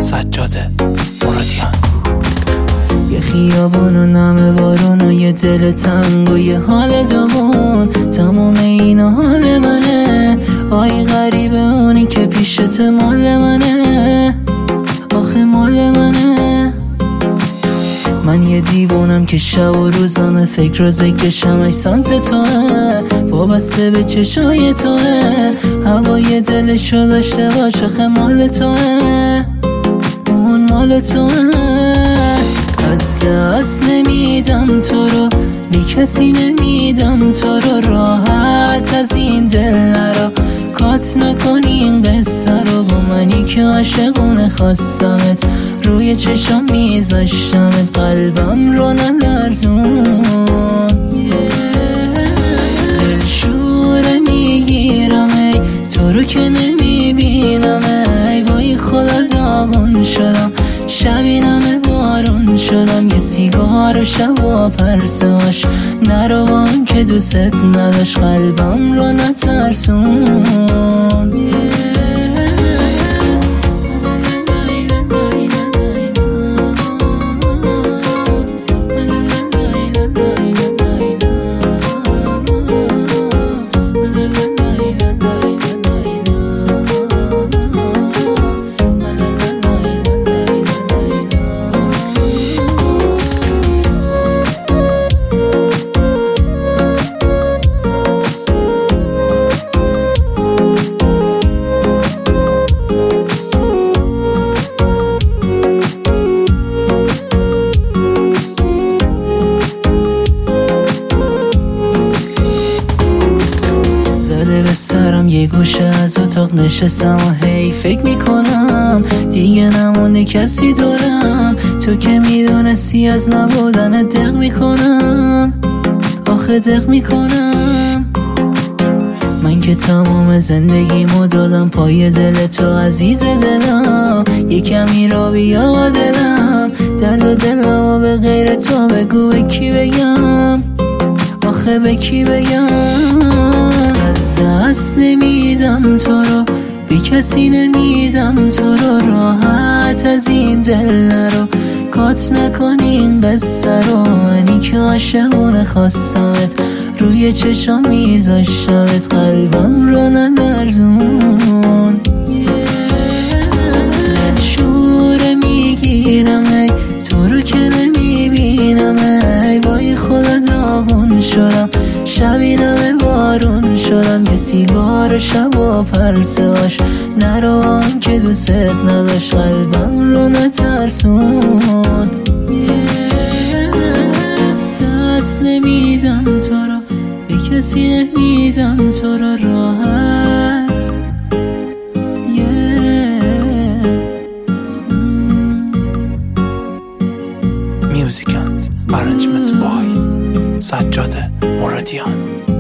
سجاد مرادیان. یه خیابون و نم بارون و یه دل تنگ و یه حال داغون، تموم اینا حال منه. آی غریبه اونی که پیشت مال منه، آخه مال منه. من یه دیوونم که شب و روزانه فکر و ذکرشم ای سمت توه، وابسته به چشای توه. هوای دلشو داشته باش، آخه مال توه، اون مال توه. از دست نمیدم تو رو، بی کسی نمیدم تو رو. راحت از این دل نرا، کات نکنی این قصه رو. با منی که عاشقونه خواستمت، روی چشم میذاشتمت، قلبم رو نلرزون. دل شوره میگیرم ای تو رو که نمیبینم، ای وای خدا داغون شدم، شبینم بارون شدم. یه سیگار و شب و پرساش، نرو با اون که دوست نداشت، قلبم رو نترسون. به سرم یه گوشه از اتاق نشستم و هی فکر میکنم دیگه نمونه کسی دورم. تو که میدونستی از نبودن دق میکنم، آخه دق میکنم. من که تمام زندگیمو دادم پای دل تو عزیز دلم. یه کمی را بیا با دلم، درد و دلم و به غیر تو بگو به کی بگم، آخه به کی بگم. از دست نمیدم تو رو، بی کسی نمیدم تو رو. راحت از این دل نرو، کات نکنی این قصه رو. منی که عاشقونه خواستمت، روی چشم میذاشتمت، قلبم رو نلرزون. دل شوره میگیرم ای تو رو که نمیبینم، ای وای خدا داغون شدم، شبینم بارون شدم. یه سیگار شب و پرساش، نرو آن که دوست نداشت، قلبم رو نترسون. از دست نمیدم تو رو، به کسی نمیدم تو رو. راحت Music and arrangement by سجاد مرادیان.